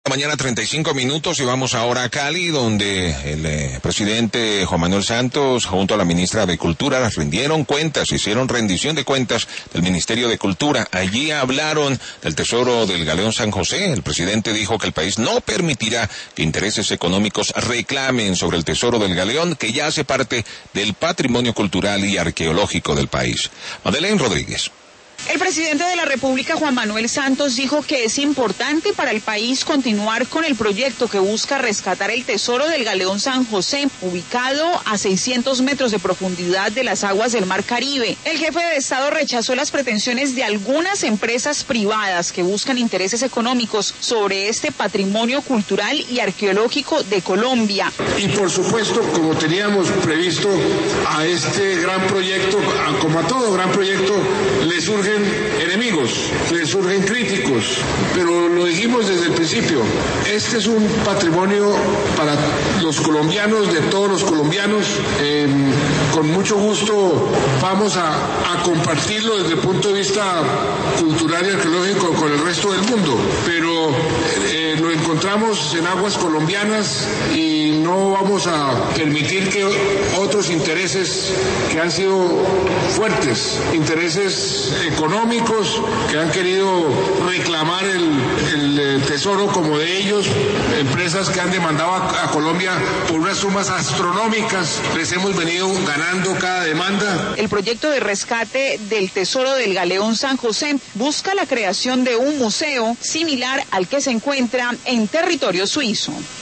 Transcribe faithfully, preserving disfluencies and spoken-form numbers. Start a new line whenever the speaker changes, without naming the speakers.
Mañana treinta y cinco minutos y vamos ahora a Cali, donde el eh, presidente Juan Manuel Santos junto a la ministra de Cultura rindieron cuentas, hicieron rendición de cuentas del Ministerio de Cultura. Allí hablaron del tesoro del Galeón San José. El presidente dijo que el país no permitirá que intereses económicos reclamen sobre el tesoro del Galeón, que ya hace parte del patrimonio cultural y arqueológico del país. Madeleine Rodríguez.
El presidente de la República, Juan Manuel Santos, dijo que es importante para el país continuar con el proyecto que busca rescatar el tesoro del Galeón San José, ubicado a seiscientos metros de profundidad de las aguas del Mar Caribe. El jefe de Estado rechazó las pretensiones de algunas empresas privadas que buscan intereses económicos sobre este patrimonio cultural y arqueológico de Colombia.
Y por supuesto, como teníamos previsto a este gran proyecto, como a todo gran proyecto, le surgen enemigos, le surgen críticos, pero lo dijimos desde el principio, este es un patrimonio para los colombianos, de todos los colombianos, eh, con mucho gusto vamos a, a compartirlo desde el punto de vista cultural y arqueológico con el resto del mundo, pero eh, lo encontramos en aguas colombianas y no vamos a permitir que otros intereses que han sido fuertes, intereses económicos que han querido reclamar el, el tesoro como de ellos, empresas que han demandado a, a Colombia por unas sumas astronómicas, les hemos venido ganando cada demanda.
El proyecto de rescate del tesoro del Galeón San José busca la creación de un museo similar al que se encuentra en territorio suizo.